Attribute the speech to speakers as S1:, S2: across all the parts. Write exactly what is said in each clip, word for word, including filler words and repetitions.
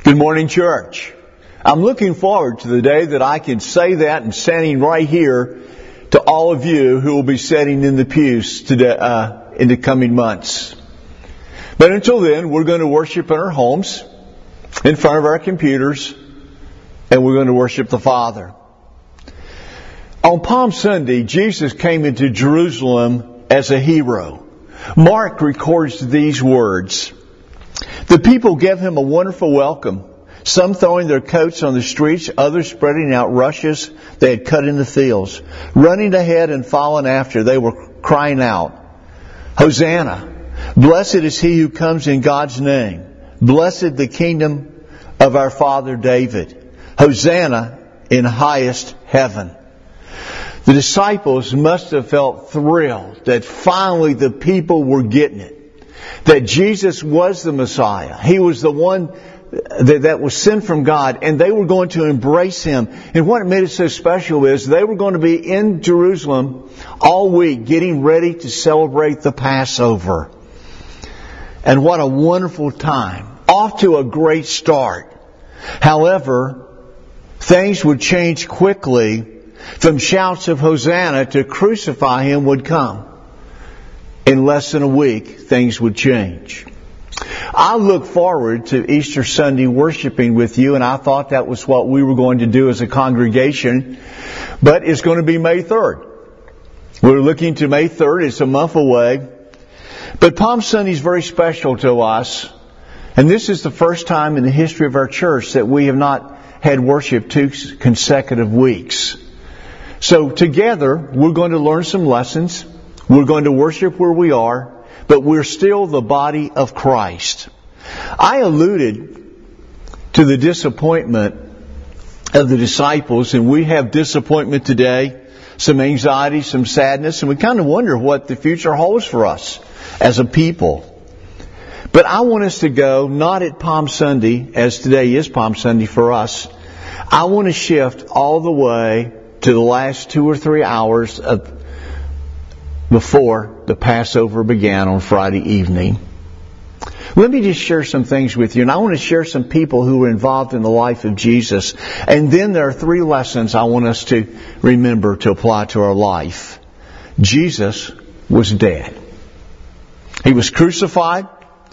S1: Good morning, church. I'm looking forward to the day that I can say that and standing right here to all of you who will be sitting in the pews today, uh, in the coming months. But until then, we're going to worship in our homes, in front of our computers, and we're going to worship the Father. On Palm Sunday, Jesus came into Jerusalem as a hero. Mark records these words. The people gave him a wonderful welcome, some throwing their coats on the streets, others spreading out rushes they had cut in the fields. Running ahead and following after, they were crying out, Hosanna! Blessed is he who comes in God's name. Blessed the kingdom of our father David. Hosanna in highest heaven. The disciples must have felt thrilled that finally the people were getting it. That Jesus was the Messiah. He was the one that, that was sent from God, and they were going to embrace Him. And what made it so special is they were going to be in Jerusalem all week getting ready to celebrate the Passover. And what a wonderful time. Off to a great start. However, things would change quickly. From shouts of Hosanna to crucify Him would come. In less than a week, things would change. I look forward to Easter Sunday worshiping with you, and I thought that was what we were going to do as a congregation. But it's going to be May third. We're looking to May third. It's a month away. But Palm Sunday is very special to us. And this is the first time in the history of our church that we have not had worship two consecutive weeks. So together, we're going to learn some lessons. We're going to worship where we are, but we're still the body of Christ. I alluded to the disappointment of the disciples, and we have disappointment today, some anxiety, some sadness, and we kind of wonder what the future holds for us as a people. But I want us to go, not at Palm Sunday, as today is Palm Sunday for us. I want to shift all the way to the last two or three hours of before the Passover began on Friday evening. Let me just share some things with you. And I want to share some people who were involved in the life of Jesus. And then there are three lessons I want us to remember to apply to our life. Jesus was dead. He was crucified.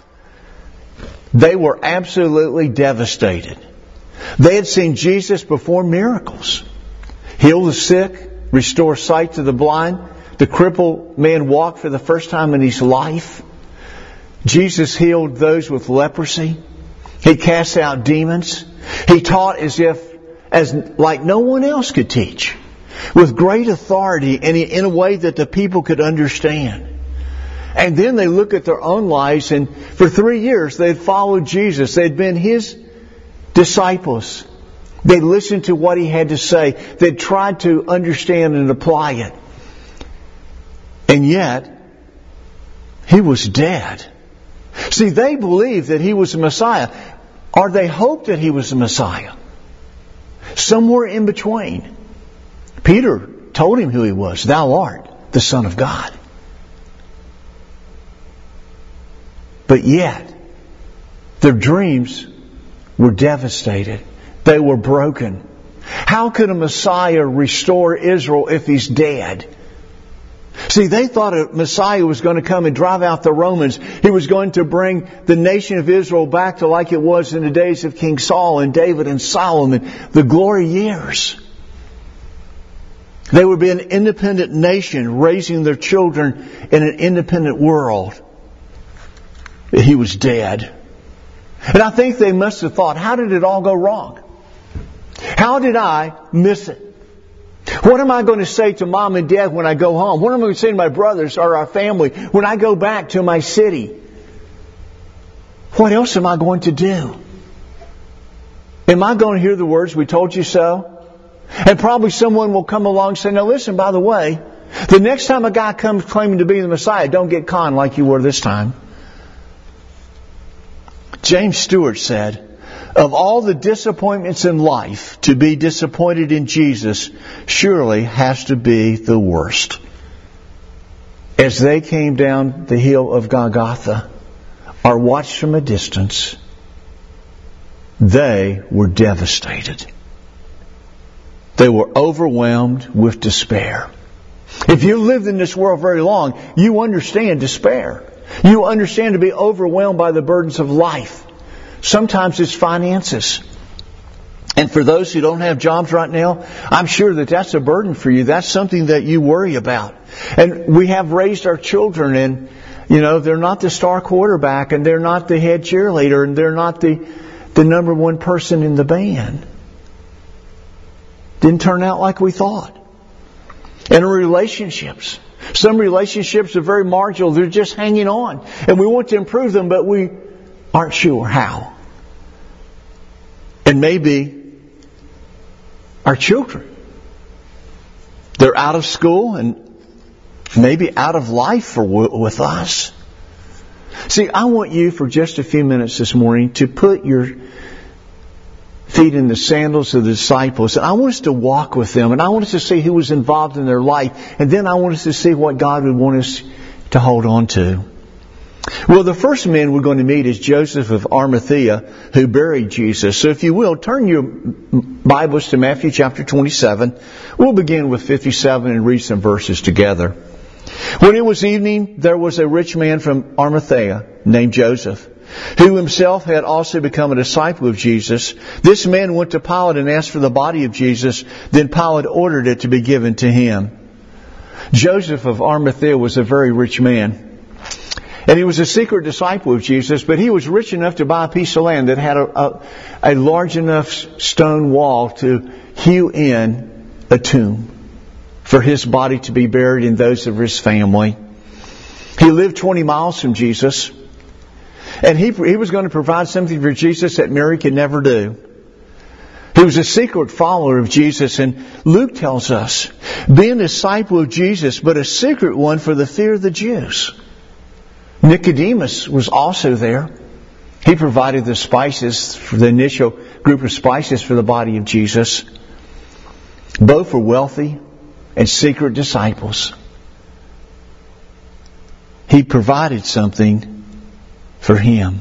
S1: They were absolutely devastated. They had seen Jesus perform miracles. Heal the sick, restore sight to the blind. The crippled man walked for the first time in his life. Jesus healed those with leprosy. He cast out demons. He taught as if, as like no one else could teach, with great authority and in a way that the people could understand. And then they look at their own lives, and for three years they had followed Jesus. They had been His disciples. They listened to what He had to say. They tried to understand and apply it. And yet, He was dead. See, they believed that He was the Messiah. Or they hoped that He was the Messiah. Somewhere in between. Peter told Him who He was. Thou art the Son of God. But yet, their dreams were devastated. They were broken. How could a Messiah restore Israel if He's dead? See, they thought a Messiah was going to come and drive out the Romans. He was going to bring the nation of Israel back to like it was in the days of King Saul and David and Solomon, the glory years. They would be an independent nation raising their children in an independent world. He was dead. And I think they must have thought, how did it all go wrong? How did I miss it? What am I going to say to mom and dad when I go home? What am I going to say to my brothers or our family when I go back to my city? What else am I going to do? Am I going to hear the words, we told you so? And probably someone will come along and say, now listen, by the way, the next time a guy comes claiming to be the Messiah, don't get conned like you were this time. James Stewart said, of all the disappointments in life, to be disappointed in Jesus surely has to be the worst. As they came down the hill of Golgotha, or watched from a distance, they were devastated. They were overwhelmed with despair. If you've lived in this world very long, you understand despair. You understand to be overwhelmed by the burdens of life. Sometimes it's finances. And for those who don't have jobs right now, I'm sure that that's a burden for you. That's something that you worry about. And we have raised our children, and, you know, they're not the star quarterback, and they're not the head cheerleader, and they're not the, the number one person in the band. Didn't turn out like we thought. And our relationships. Some relationships are very marginal. They're just hanging on. And we want to improve them, but we aren't sure how. And maybe our children. They're out of school and maybe out of life for, with us. See, I want you for just a few minutes this morning to put your feet in the sandals of the disciples. And I want us to walk with them. And I want us to see who was involved in their life. And then I want us to see what God would want us to hold on to. Well, the first man we're going to meet is Joseph of Arimathea, who buried Jesus. So if you will, turn your Bibles to Matthew chapter twenty-seven. We'll begin with fifty-seven and read some verses together. When it was evening, there was a rich man from Arimathea named Joseph, who himself had also become a disciple of Jesus. This man went to Pilate and asked for the body of Jesus. Then Pilate ordered it to be given to him. Joseph of Arimathea was a very rich man. And he was a secret disciple of Jesus, but he was rich enough to buy a piece of land that had a, a, a large enough stone wall to hew in a tomb for his body to be buried and those of his family. He lived twenty miles from Jesus. And he, he was going to provide something for Jesus that Mary could never do. He was a secret follower of Jesus. And Luke tells us, being a disciple of Jesus, but a secret one for the fear of the Jews. Nicodemus was also there. He provided the spices for the initial group of spices for the body of Jesus. Both were wealthy and secret disciples. He provided something for him.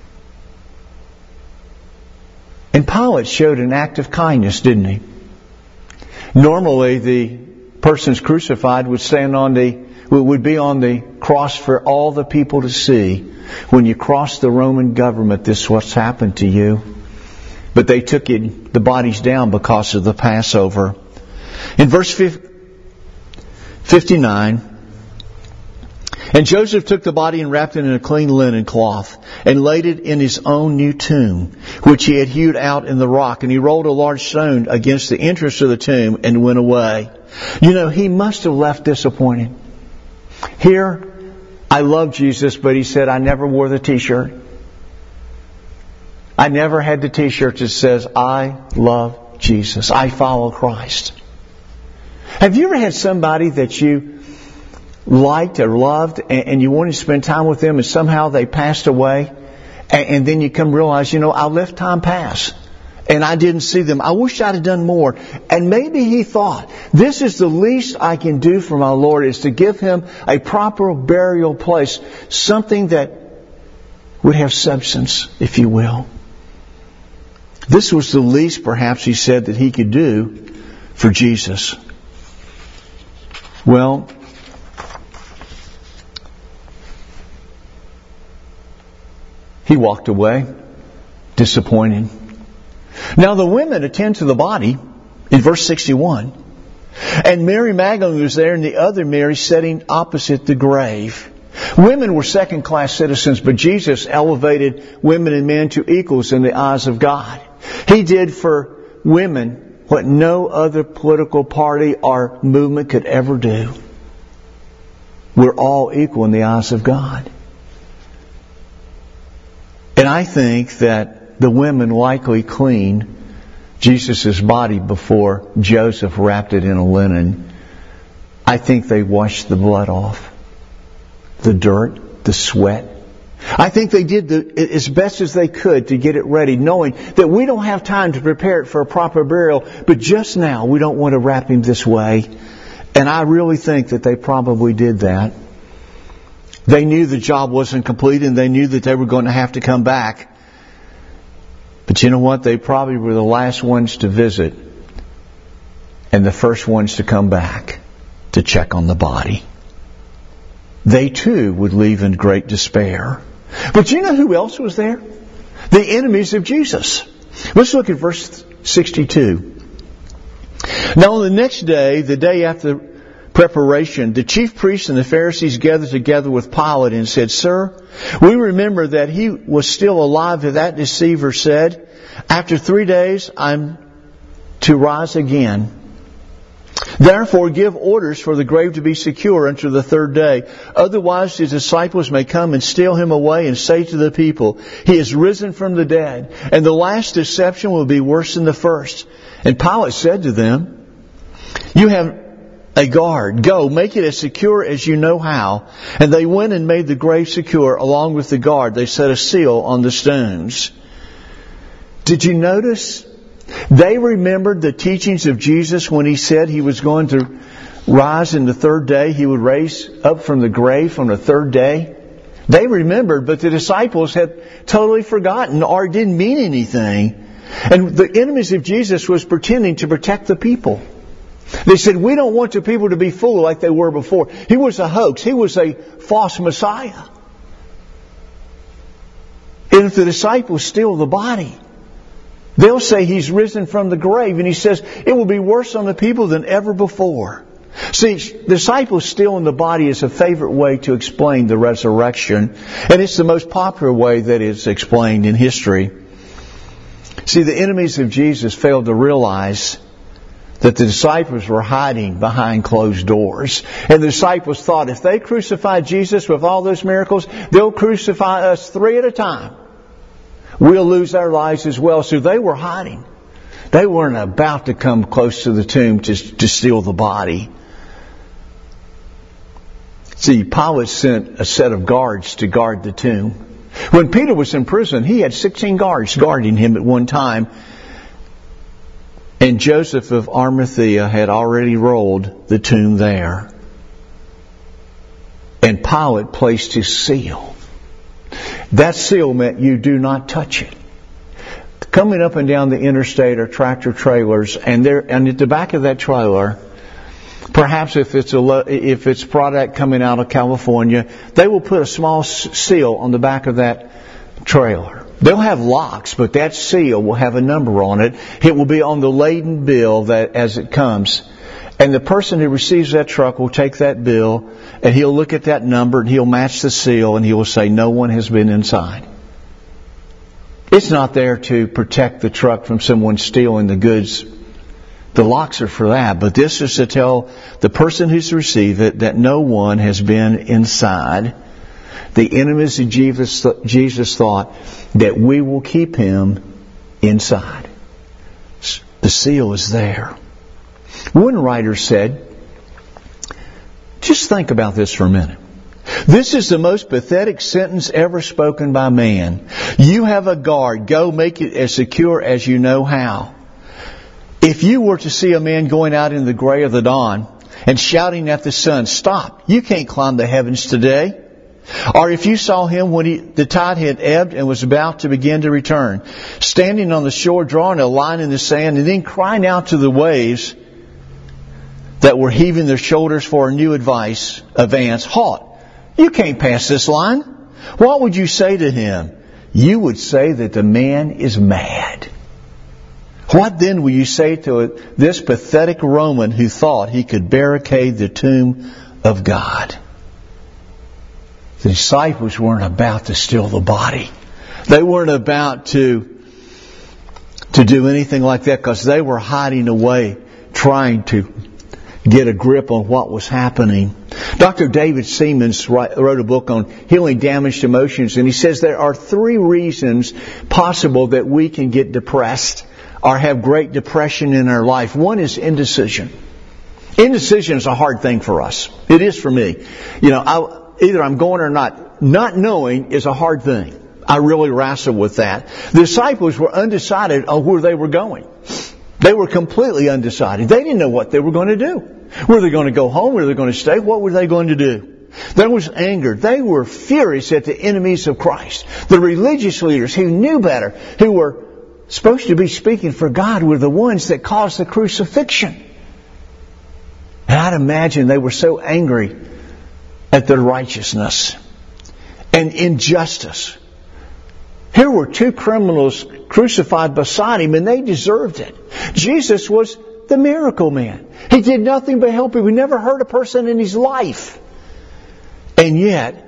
S1: And Pilate showed an act of kindness, didn't he? Normally, the persons crucified would stand on the would be on the cross for all the people to see. When you cross the Roman government, this is what's happened to you. But they took it, the bodies down because of the Passover. In verse fifty-nine, and Joseph took the body and wrapped it in a clean linen cloth and laid it in his own new tomb, which he had hewed out in the rock. And he rolled a large stone against the entrance of the tomb and went away. You know, he must have left disappointed. Here, I love Jesus, but he said, I never wore the t-shirt. I never had the t-shirt that says, I love Jesus. I follow Christ. Have you ever had somebody that you liked or loved and you wanted to spend time with them and somehow they passed away? And then you come realize, you know, I left time pass. And I didn't see them. I wish I'd have done more. And maybe he thought, this is the least I can do for my Lord, is to give him a proper burial place. Something that would have substance, if you will. This was the least, perhaps, he said, that he could do for Jesus. Well, he walked away, disappointed. Now the women attend to the body in verse sixty-one. And Mary Magdalene was there and the other Mary sitting opposite the grave. Women were second-class citizens, but Jesus elevated women and men to equals in the eyes of God. He did for women what no other political party or movement could ever do. We're all equal in the eyes of God. And I think that the women likely cleaned Jesus' body before Joseph wrapped it in a linen. I think they washed the blood off. The dirt, the sweat. I think they did the, as best as they could to get it ready, knowing that we don't have time to prepare it for a proper burial, but just now we don't want to wrap him this way. And I really think that they probably did that. They knew the job wasn't complete and they knew that they were going to have to come back. But But you know what? They probably were the last ones to visit and the first ones to come back to check on the body. They too would leave in great despair. But you know who else was there? The enemies of Jesus. Let's look at verse sixty-two. Now on the next day, the day after preparation, the chief priests and the Pharisees gathered together with Pilate and said, Sir, we remember that he was still alive when that deceiver said, after three days I'm to rise again. Therefore give orders for the grave to be secure until the third day. Otherwise his disciples may come and steal him away and say to the people, He is risen from the dead. And the last deception will be worse than the first. And Pilate said to them, You have a guard. Go, make it as secure as you know how. And they went and made the grave secure. Along with the guard, they set a seal on the stones. Did you notice? They remembered the teachings of Jesus when He said He was going to rise in the third day. He would raise up from the grave on the third day. They remembered, but the disciples had totally forgotten or didn't mean anything. And the enemies of Jesus was pretending to protect the people. They said, we don't want the people to be fooled like they were before. He was a hoax. He was a false Messiah. And if the disciples steal the body, they'll say He's risen from the grave. And He says it will be worse on the people than ever before. See, disciples stealing the body is a favorite way to explain the resurrection. And it's the most popular way that is explained in history. See, the enemies of Jesus failed to realize that the disciples were hiding behind closed doors. And the disciples thought if they crucified Jesus with all those miracles, they'll crucify us three at a time. We'll lose our lives as well. So they were hiding. They weren't about to come close to the tomb to, to steal the body. See, Pilate sent a set of guards to guard the tomb. When Peter was in prison, he had sixteen guards guarding him at one time. And Joseph of Arimathea had already rolled the tomb there. And Pilate placed his seal. That seal meant you do not touch it. Coming up and down the interstate are tractor trailers, and there, and at the back of that trailer, perhaps if it's a if it's product coming out of California, they will put a small seal on the back of that trailer. They'll have locks, but that seal will have a number on it. It will be on the laden bill that as it comes. And the person who receives that truck will take that bill and he'll look at that number and he'll match the seal and he will say, no one has been inside. It's not there to protect the truck from someone stealing the goods. The locks are for that, but this is to tell the person who's received it that no one has been inside. The enemies of Jesus, Jesus thought that we will keep Him inside. The seal is there. One writer said, just think about this for a minute. This is the most pathetic sentence ever spoken by man. You have a guard. Go make it as secure as you know how. If you were to see a man going out in the gray of the dawn and shouting at the sun, stop, you can't climb the heavens today. Or if you saw him when he, the tide had ebbed and was about to begin to return, standing on the shore, drawing a line in the sand, and then crying out to the waves that were heaving their shoulders for a new advice, advance, halt, you can't pass this line. What would you say to him? You would say that the man is mad. What then will you say to this pathetic Roman who thought he could barricade the tomb of God? The disciples weren't about to steal the body. They weren't about to, to do anything like that because they were hiding away, trying to get a grip on what was happening. Doctor David Siemens wrote a book on healing damaged emotions, and he says there are three reasons possible that we can get depressed or have great depression in our life. One is indecision. Indecision is a hard thing for us. It is for me. You know, I, either I'm going or not. Not knowing is a hard thing. I really wrestle with that. The disciples were undecided on where they were going. They were completely undecided. They didn't know what they were going to do. Were they going to go home? Were they going to stay? What were they going to do? There was anger. They were furious at the enemies of Christ. The religious leaders who knew better, who were supposed to be speaking for God were the ones that caused the crucifixion. And I'd imagine they were so angry at their righteousness and injustice. Here were two criminals crucified beside him, and they deserved it. Jesus was the miracle man. He did nothing but help people. He never hurt a person in his life. And yet,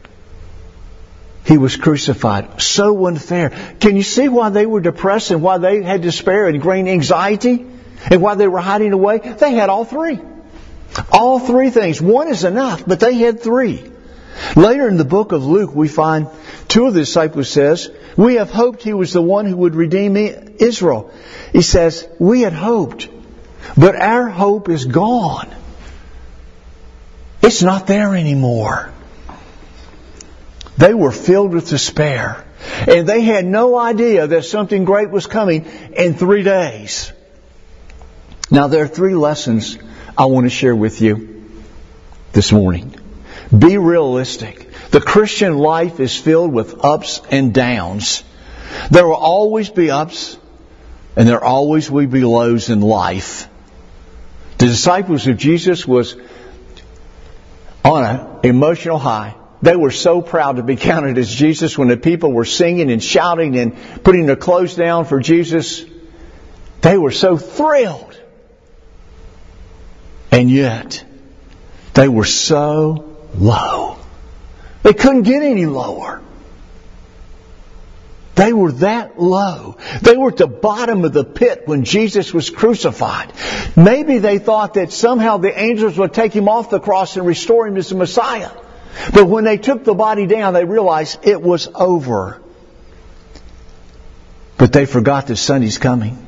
S1: he was crucified. So unfair. Can you see why they were depressed and why they had despair and great anxiety? And why they were hiding away? They had all three. All three things. One is enough, but they had three. Later in the book of Luke, we find two of the disciples says, we have hoped he was the one who would redeem Israel. He says, we had hoped, but our hope is gone. It's not there anymore. They were filled with despair. And they had no idea that something great was coming in three days. Now there are three lessons I want to share with you this morning. Be realistic. The Christian life is filled with ups and downs. There will always be ups and there always will be lows in life. The disciples of Jesus was on an emotional high. They were so proud to be counted as Jesus when the people were singing and shouting and putting their clothes down for Jesus. They were so thrilled. And yet, they were so low. They couldn't get any lower. They were that low. They were at the bottom of the pit when Jesus was crucified. Maybe they thought that somehow the angels would take him off the cross and restore him as the Messiah. But when they took the body down, they realized it was over. But they forgot that Sunday's coming.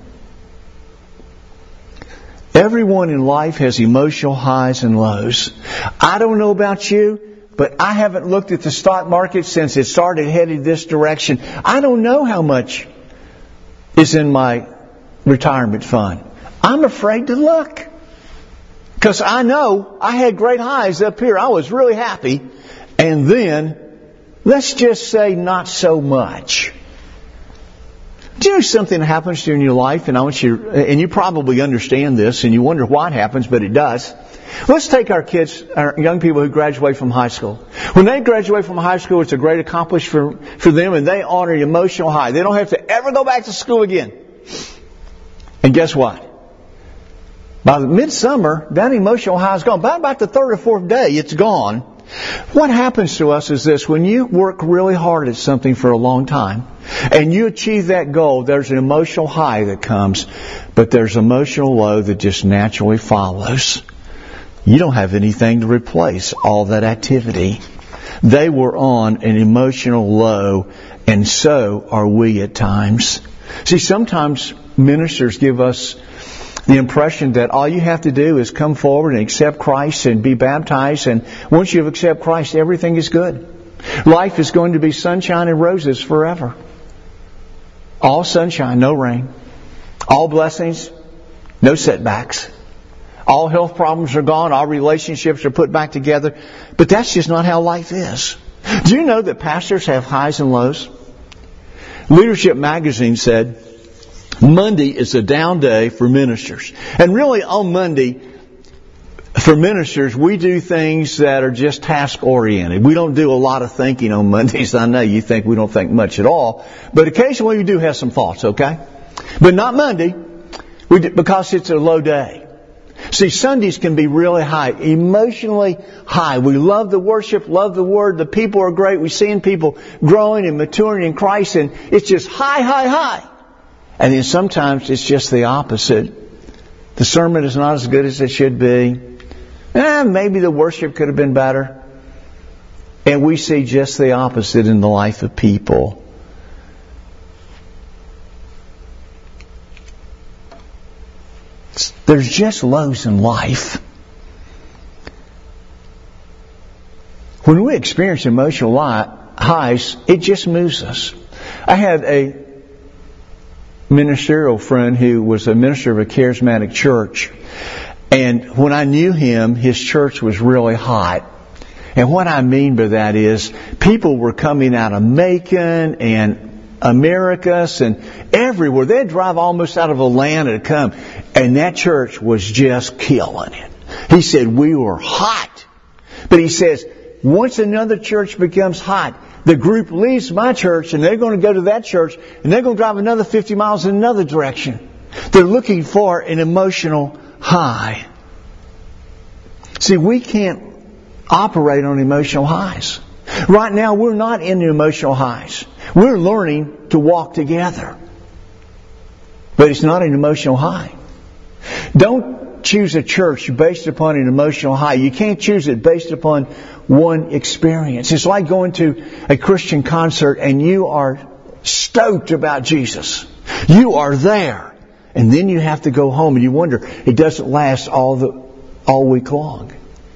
S1: Everyone in life has emotional highs and lows. I don't know about you, but I haven't looked at the stock market since it started heading this direction. I don't know how much is in my retirement fund. I'm afraid to look. Because I know I had great highs up here. I was really happy. And then, let's just say not so much. Do you know something that happens during your life? And I want you, and you probably understand this, and you wonder why it happens, but it does. Let's take our kids, our young people who graduate from high school. When they graduate from high school, it's a great accomplishment for, for them, and they honor the emotional high. They don't have to ever go back to school again. And guess what? By the midsummer, that emotional high is gone. By about the third or fourth day, it's gone. What happens to us is this. When you work really hard at something for a long time and you achieve that goal, there's an emotional high that comes, but there's emotional low that just naturally follows. You don't have anything to replace all that activity. They were on an emotional low, and so are we at times. See, sometimes ministers give us the impression that all you have to do is come forward and accept Christ and be baptized, and once you accept Christ, everything is good. Life is going to be sunshine and roses forever. All sunshine, no rain. All blessings, no setbacks. All health problems are gone. All relationships are put back together. But that's just not how life is. Do you know that pastors have highs and lows? Leadership Magazine said, Monday is a down day for ministers. And really on Monday, for ministers, we do things that are just task-oriented. We don't do a lot of thinking on Mondays. I know you think we don't think much at all. But occasionally we do have some thoughts, okay? But not Monday, we do, because it's a low day. See, Sundays can be really high, emotionally high. We love the worship, love the Word. The people are great. We're seeing people growing and maturing in Christ. And it's just high, high, high. And then sometimes it's just the opposite. The sermon is not as good as it should be. Eh, maybe the worship could have been better. And we see just the opposite in the life of people. There's just lows in life. When we experience emotional highs, it just moves us. I had a ministerial friend who was a minister of a charismatic church. And when I knew him, his church was really hot. And what I mean by that is people were coming out of Macon and Americas and everywhere. They'd drive almost out of Atlanta to come. And that church was just killing it. He said, we were hot. But he says, once another church becomes hot, the group leaves my church and they're going to go to that church and they're going to drive another fifty miles in another direction. They're looking for an emotional high. See, we can't operate on emotional highs. Right now, we're not in the emotional highs. We're learning to walk together. But it's not an emotional high. Don't choose a church based upon an emotional high. You can't choose it based upon one experience. It's like going to a Christian concert and you are stoked about Jesus. You are there. And then you have to go home and you wonder, it doesn't last all the all week long.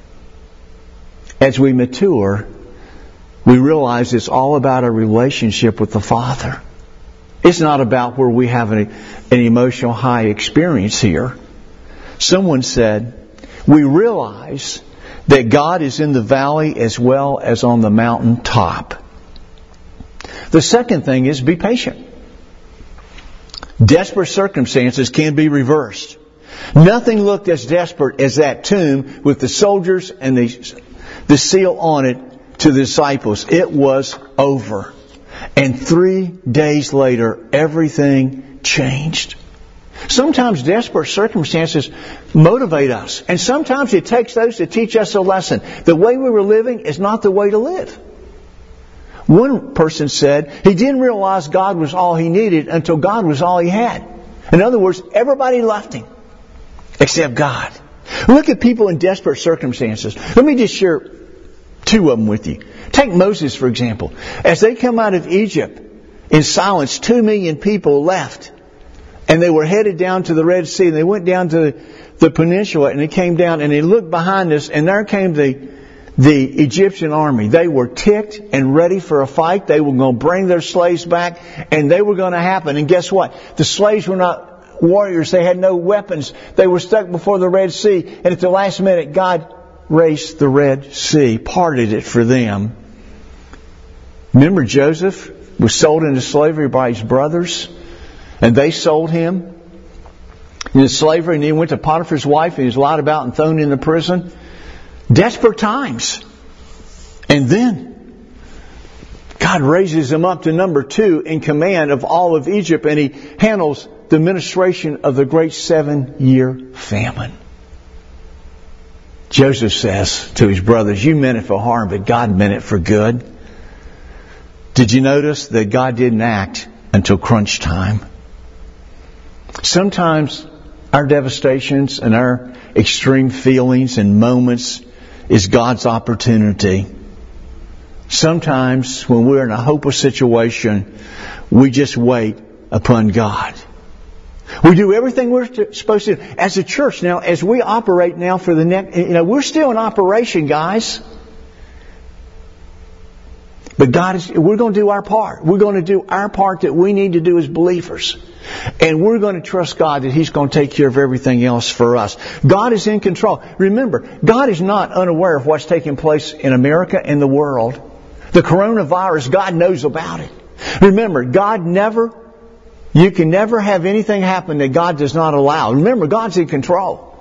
S1: As we mature, we realize it's all about our relationship with the Father. It's not about where we have an, an emotional high experience here. Someone said, we realize that God is in the valley as well as on the mountain top. The second thing is be patient. Desperate circumstances can be reversed. Nothing looked as desperate as that tomb with the soldiers and the, the seal on it to the disciples. It was over. And three days later, everything changed. Sometimes desperate circumstances motivate us. And sometimes it takes those to teach us a lesson. The way we were living is not the way to live. One person said he didn't realize God was all he needed until God was all he had. In other words, everybody left him except God. Look at people in desperate circumstances. Let me just share two of them with you. Take Moses, for example. As they come out of Egypt in silence, two million people left. And they were headed down to the Red Sea. And they went down to the peninsula and they came down and they looked behind us and there came the the Egyptian army. They were ticked and ready for a fight. They were going to bring their slaves back and they were going to happen. And guess what? The slaves were not warriors. They had no weapons. They were stuck before the Red Sea. And at the last minute, God raised the Red Sea, parted it for them. Remember, Joseph was sold into slavery by his brothers, and they sold him into slavery, and he went to Potiphar's wife, and he was lied about and thrown into prison. Desperate times. And then God raises him up to number two in command of all of Egypt, and he handles the administration of the great seven-year famine. Joseph says to his brothers, you meant it for harm, but God meant it for good. Did you notice that God didn't act until crunch time? Sometimes our devastations and our extreme feelings and moments is God's opportunity. Sometimes when we're in a hopeless situation, we just wait upon God. We do everything we're supposed to do. As a church now, as we operate now for the next, you know, we're still in operation, guys. But God is, we're going to do our part. We're going to do our part that we need to do as believers. And we're going to trust God that He's going to take care of everything else for us. God is in control. Remember, God is not unaware of what's taking place in America and the world. The coronavirus, God knows about it. Remember, God never, you can never have anything happen that God does not allow. Remember, God's in control.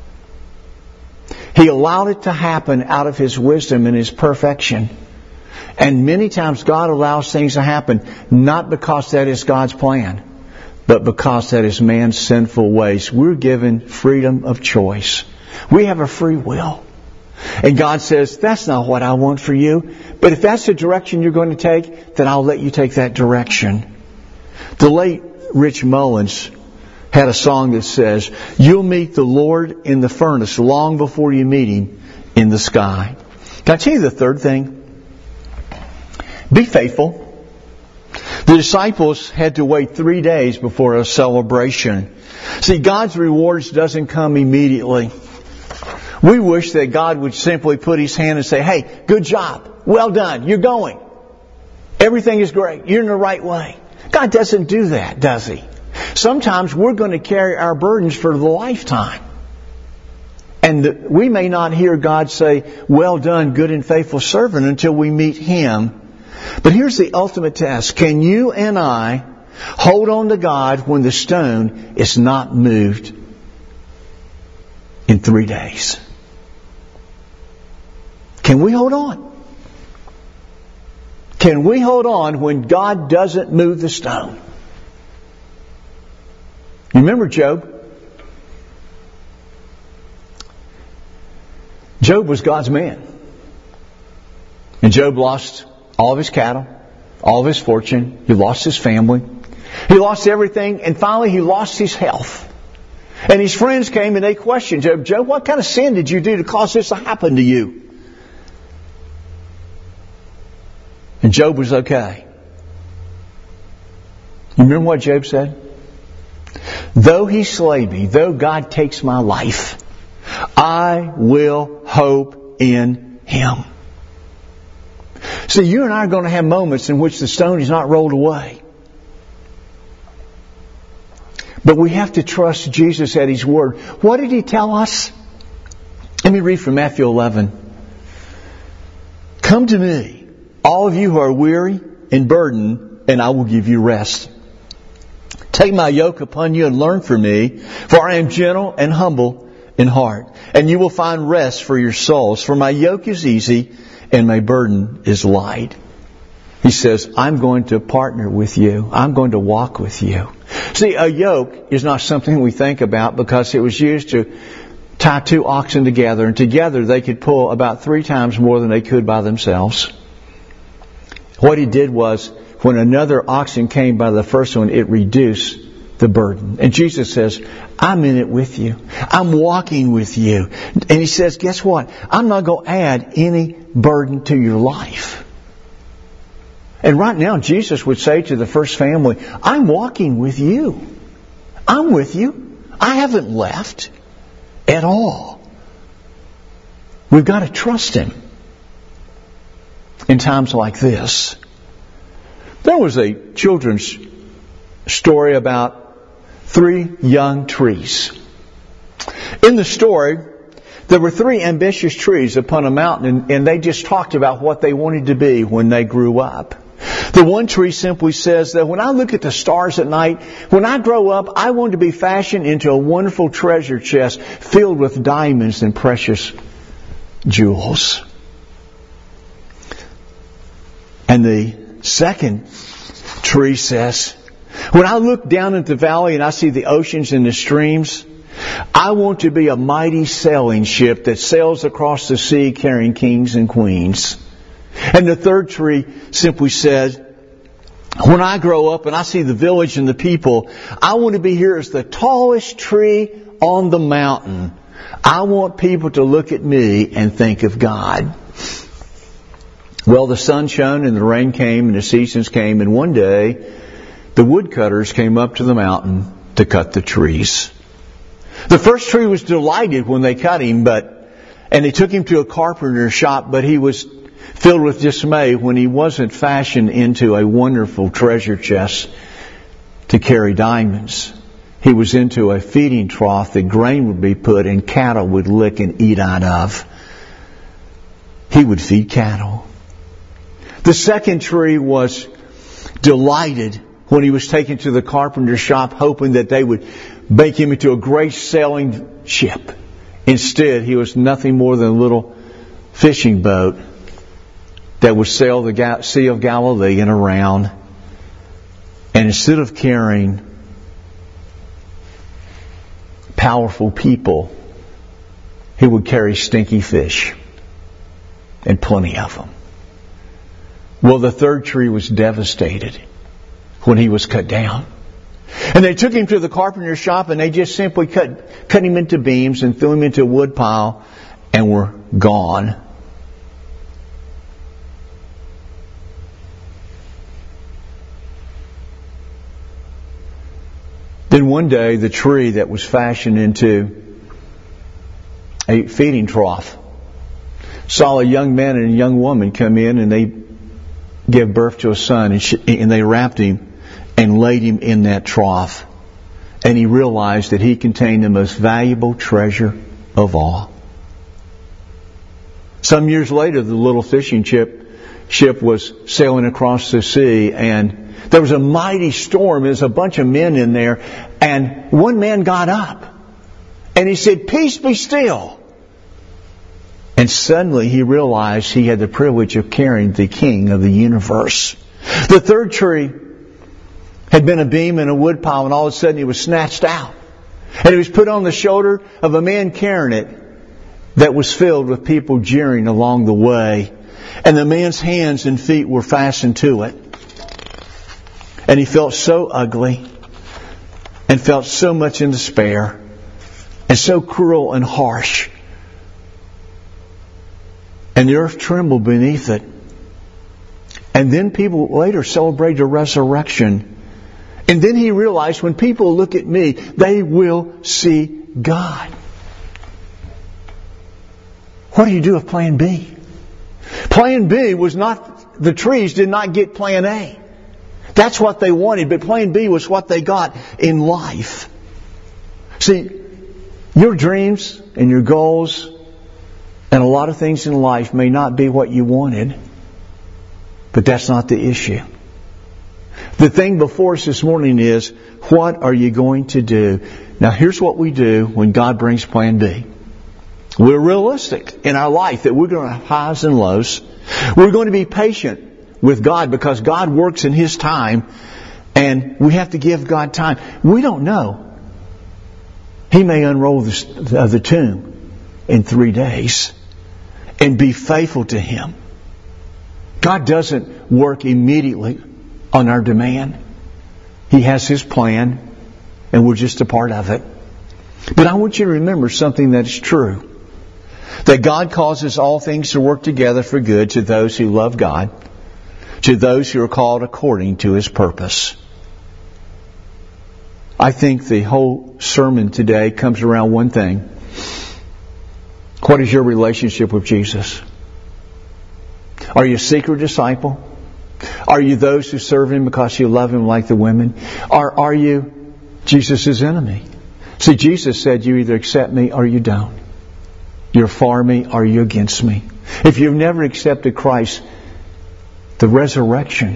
S1: He allowed it to happen out of His wisdom and His perfection. And many times God allows things to happen not because that is God's plan, but because that is man's sinful ways. We're given freedom of choice. We have a free will. And God says, that's not what I want for you. But if that's the direction you're going to take, then I'll let you take that direction. The late Rich Mullins had a song that says, you'll meet the Lord in the furnace long before you meet Him in the sky. Can I tell you the third thing? Be faithful. The disciples had to wait three days before a celebration. See, God's rewards doesn't come immediately. We wish that God would simply put His hand and say, hey, good job. Well done. You're going. Everything is great. You're in the right way. God doesn't do that, does He? Sometimes we're going to carry our burdens for the lifetime. And the, we may not hear God say, well done, good and faithful servant, until we meet Him But here's the ultimate test. Can you and I hold on to God when the stone is not moved in three days? Can we hold on? Can we hold on when God doesn't move the stone? You remember Job? Job was God's man. And Job lost all of his cattle, all of his fortune. He lost his family. He lost everything. And finally he lost his health. And his friends came and they questioned Job. Job, what kind of sin did you do to cause this to happen to you? And Job was okay. You remember what Job said? Though he slay me, though God takes my life, I will hope in Him. See, you and I are going to have moments in which the stone is not rolled away. But we have to trust Jesus at His Word. What did He tell us? Let me read from Matthew eleven. Come to me, all of you who are weary and burdened, and I will give you rest. Take my yoke upon you and learn from me, for I am gentle and humble in heart, and you will find rest for your souls. For my yoke is easy and my burden is light. He says, I'm going to partner with you. I'm going to walk with you. See, a yoke is not something we think about because it was used to tie two oxen together, and together they could pull about three times more than they could by themselves. What he did was, when another oxen came by the first one, it reduced the burden. And Jesus says, I'm in it with you. I'm walking with you. And He says, guess what? I'm not going to add any burden to your life. And right now, Jesus would say to the first family, I'm walking with you. I'm with you. I haven't left at all. We've got to trust Him in times like this. There was a children's story about three young trees. In the story, there were three ambitious trees upon a mountain, and, and they just talked about what they wanted to be when they grew up. The one tree simply says that when I look at the stars at night, when I grow up, I want to be fashioned into a wonderful treasure chest filled with diamonds and precious jewels. And the second tree says, when I look down at the valley and I see the oceans and the streams, I want to be a mighty sailing ship that sails across the sea carrying kings and queens. And the third tree simply says, when I grow up and I see the village and the people, I want to be here as the tallest tree on the mountain. I want people to look at me and think of God. Well, the sun shone and the rain came and the seasons came, and one day the woodcutters came up to the mountain to cut the trees. The first tree was delighted when they cut him, but and they took him to a carpenter's shop, but he was filled with dismay when he wasn't fashioned into a wonderful treasure chest to carry diamonds. He was into a feeding trough that grain would be put and cattle would lick and eat out of. He would feed cattle. The second tree was delighted when he was taken to the carpenter's shop, hoping that they would make him into a great sailing ship. Instead, he was nothing more than a little fishing boat that would sail the Sea of Galilee and around. And instead of carrying powerful people, he would carry stinky fish, and plenty of them. Well, the third tree was devastated when he was cut down. And they took him to the carpenter's shop and they just simply cut, cut him into beams and threw him into a wood pile and were gone. Then one day, the tree that was fashioned into a feeding trough saw a young man and a young woman come in, and they gave birth to a son, and, she, and they wrapped him and laid him in that trough. And he realized that he contained the most valuable treasure of all. Some years later, the little fishing chip ship was sailing across the sea, and there was a mighty storm. There's a bunch of men in there, and one man got up, and he said, "Peace, be still." And suddenly he realized he had the privilege of carrying the King of the universe. The third tree had been a beam and a woodpile, and all of a sudden it was snatched out. And it was put on the shoulder of a man carrying it that was filled with people jeering along the way. And the man's hands and feet were fastened to it. And he felt so ugly and felt so much in despair and so cruel and harsh. And the earth trembled beneath it. And then people later celebrated a resurrection. And then he realized, when people look at me, they will see God. What do you do with plan B? Plan B was not, the trees did not get plan A. That's what they wanted, but plan B was what they got in life. See, your dreams and your goals and a lot of things in life may not be what you wanted, but that's not the issue. The thing before us this morning is, what are you going to do? Now, here's what we do when God brings plan B. We're realistic in our life that we're going to have highs and lows. We're going to be patient with God because God works in His time, and we have to give God time. We don't know. He may unroll the, uh, the tomb in three days and be faithful to Him. God doesn't work immediately on our demand. He has His plan, and we're just a part of it. But I want you to remember something that is true. That God causes all things to work together for good to those who love God, to those who are called according to His purpose. I think the whole sermon today comes around one thing. What is your relationship with Jesus? Are you a secret disciple? Are you those who serve Him because you love Him like the women? Or are you Jesus' enemy? See, Jesus said, you either accept me or you don't. You're for me or you're against me. If you've never accepted Christ, the resurrection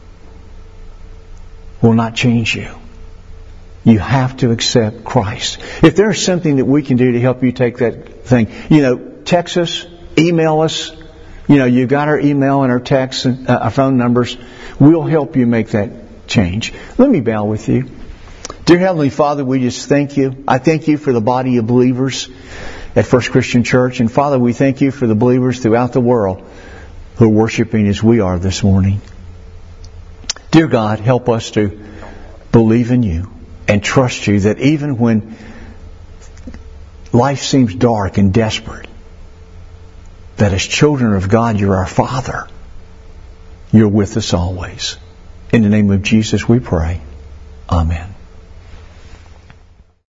S1: will not change you. You have to accept Christ. If there's something that we can do to help you take that thing, you know, text us, email us. You know, you've got our email and our text and uh, our phone numbers. We'll help you make that change. Let me bow with you. Dear Heavenly Father, we just thank You. I thank You for the body of believers at First Christian Church. And Father, we thank You for the believers throughout the world who are worshiping as we are this morning. Dear God, help us to believe in You and trust You, that even when life seems dark and desperate, that as children of God, You're our Father. You're with us always. In the name of Jesus we pray. Amen.